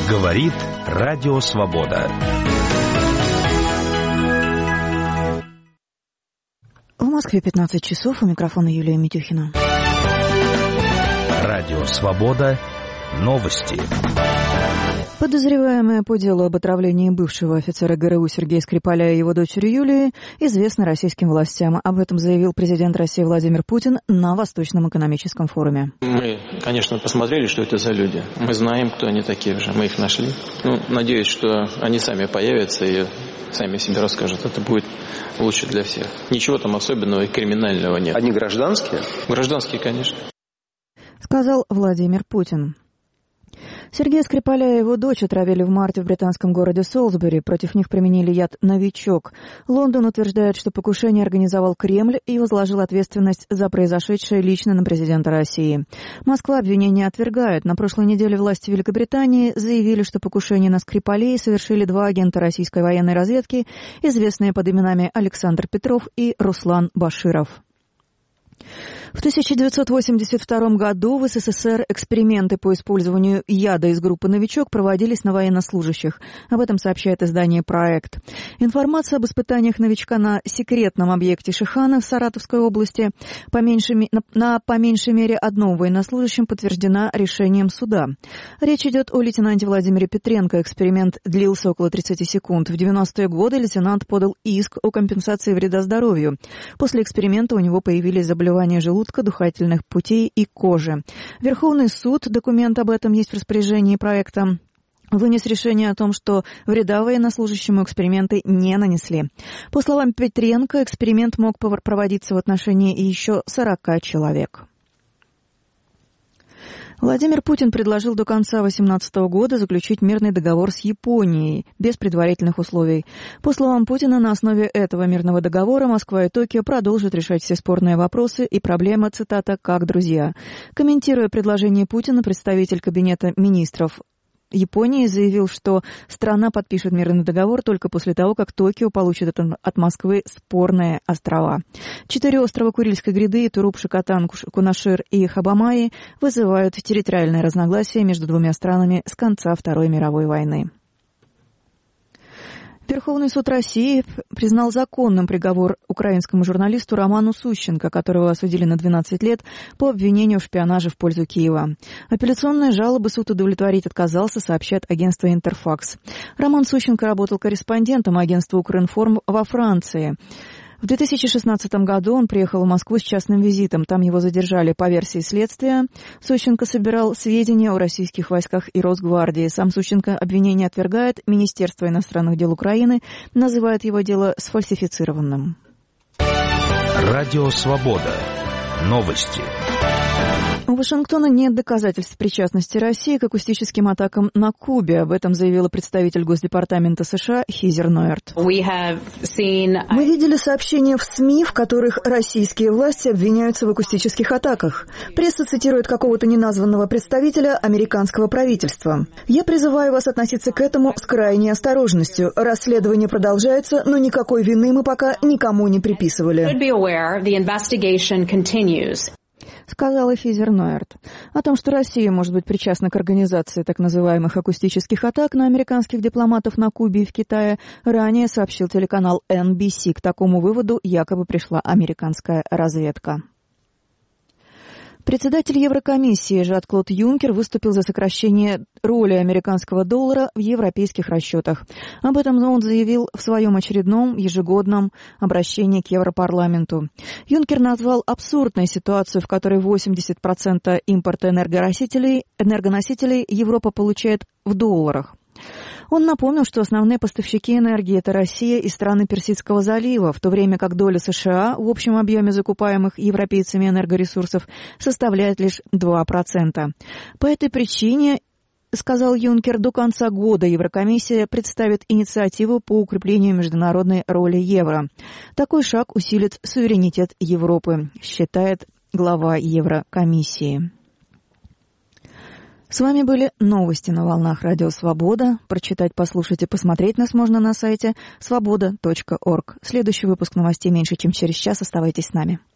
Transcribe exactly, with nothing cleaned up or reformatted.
Говорит Радио Свобода. В Москве пятнадцать часов. У микрофона Юлия Митюхина. Радио Свобода. Новости. Подозреваемые по делу об отравлении бывшего офицера ГРУ Сергея Скрипаля и его дочери Юлии известны российским властям. Об этом заявил президент России Владимир Путин на Восточном экономическом форуме. Мы, конечно, посмотрели, что это за люди. Мы знаем, кто они такие уже. Мы их нашли. Ну, надеюсь, что они сами появятся и сами себе расскажут. Это будет лучше для всех. Ничего там особенного и криминального нет. Они гражданские? Гражданские, конечно. Сказал Владимир Путин. Сергея Скрипаля и его дочь отравили в марте в британском городе Солсбери. Против них применили яд «Новичок». Лондон утверждает, что покушение организовал Кремль и возложил ответственность за произошедшее лично на президента России. Москва обвинения отвергает. На прошлой неделе власти Великобритании заявили, что покушение на Скрипалей совершили два агента российской военной разведки, известные под именами Александр Петров и Руслан Баширов. В тысяча девятьсот восемьдесят втором году в СССР эксперименты по использованию яда из группы «Новичок» проводились на военнослужащих. Об этом сообщает издание «Проект». Информация об испытаниях «Новичка» на секретном объекте Шиханы в Саратовской области по меньшей, на, на по меньшей мере одном военнослужащем подтверждена решением суда. Речь идет о лейтенанте Владимире Петренко. Эксперимент длился около тридцати секунд. В девяностые годы лейтенант подал иск о компенсации вреда здоровью. После эксперимента у него появились заболевания желудка, дыхательных путей и кожи. Верховный суд, документ об этом есть в распоряжении проекта, вынес решение о том, что вреда военнослужащему эксперименты не нанесли. По словам Петренко, эксперимент мог проводиться в отношении еще сорока человек. Владимир Путин предложил до конца две тысячи восемнадцатого года заключить мирный договор с Японией без предварительных условий. По словам Путина, на основе этого мирного договора Москва и Токио продолжат решать все спорные вопросы и проблемы, цитата, «как друзья». Комментируя предложение Путина, представитель Кабинета министров Японии заявил, что страна подпишет мирный договор только после того, как Токио получит от Москвы спорные острова. Четыре острова Курильской гряды, Туруп, Шикотан, Кунашир и Хабамаи вызывают территориальные разногласия между двумя странами с конца Второй мировой войны. Верховный суд России признал законным приговор украинскому журналисту Роману Сущенко, которого осудили на двенадцать лет по обвинению в шпионаже в пользу Киева. Апелляционные жалобы суд удовлетворить отказался, сообщает агентство «Интерфакс». Роман Сущенко работал корреспондентом агентства «Укринформ» во Франции. В две тысячи шестнадцатом году он приехал в Москву с частным визитом. Там его задержали по версии следствия. Сущенко собирал сведения о российских войсках и Росгвардии. Сам Сущенко обвинение отвергает. Министерство иностранных дел Украины называет его дело сфальсифицированным. Радио Свобода. Новости. У Вашингтона нет доказательств причастности России к акустическим атакам на Кубе. Об этом заявила представитель Госдепартамента США Хизер Нойерт. Seen... Мы видели сообщения в СМИ, в которых российские власти обвиняются в акустических атаках. Пресса цитирует какого-то неназванного представителя американского правительства. Я призываю вас относиться к этому с крайней осторожностью. Расследование продолжается, но никакой вины мы пока никому не приписывали. Сказала Хизер Нойерт. О том, что Россия может быть причастна к организации так называемых акустических атак на американских дипломатов на Кубе и в Китае, ранее сообщил телеканал эн би си. К такому выводу якобы пришла американская разведка. Председатель Еврокомиссии Жан-Клод Юнкер выступил за сокращение роли американского доллара в европейских расчетах. Об этом он заявил в своем очередном ежегодном обращении к Европарламенту. Юнкер назвал абсурдной ситуацию, в которой восемьдесят процентов импорта энергоносителей, энергоносителей Европа получает в долларах. Он напомнил, что основные поставщики энергии – это Россия и страны Персидского залива, в то время как доля США в общем объеме закупаемых европейцами энергоресурсов составляет лишь два процента. По этой причине, сказал Юнкер, до конца года Еврокомиссия представит инициативу по укреплению международной роли евро. Такой шаг усилит суверенитет Европы, считает глава Еврокомиссии. С вами были новости на волнах Радио Свобода. Прочитать, послушать и посмотреть нас можно на сайте свобода точка орг. Следующий выпуск новостей меньше, чем через час. Оставайтесь с нами.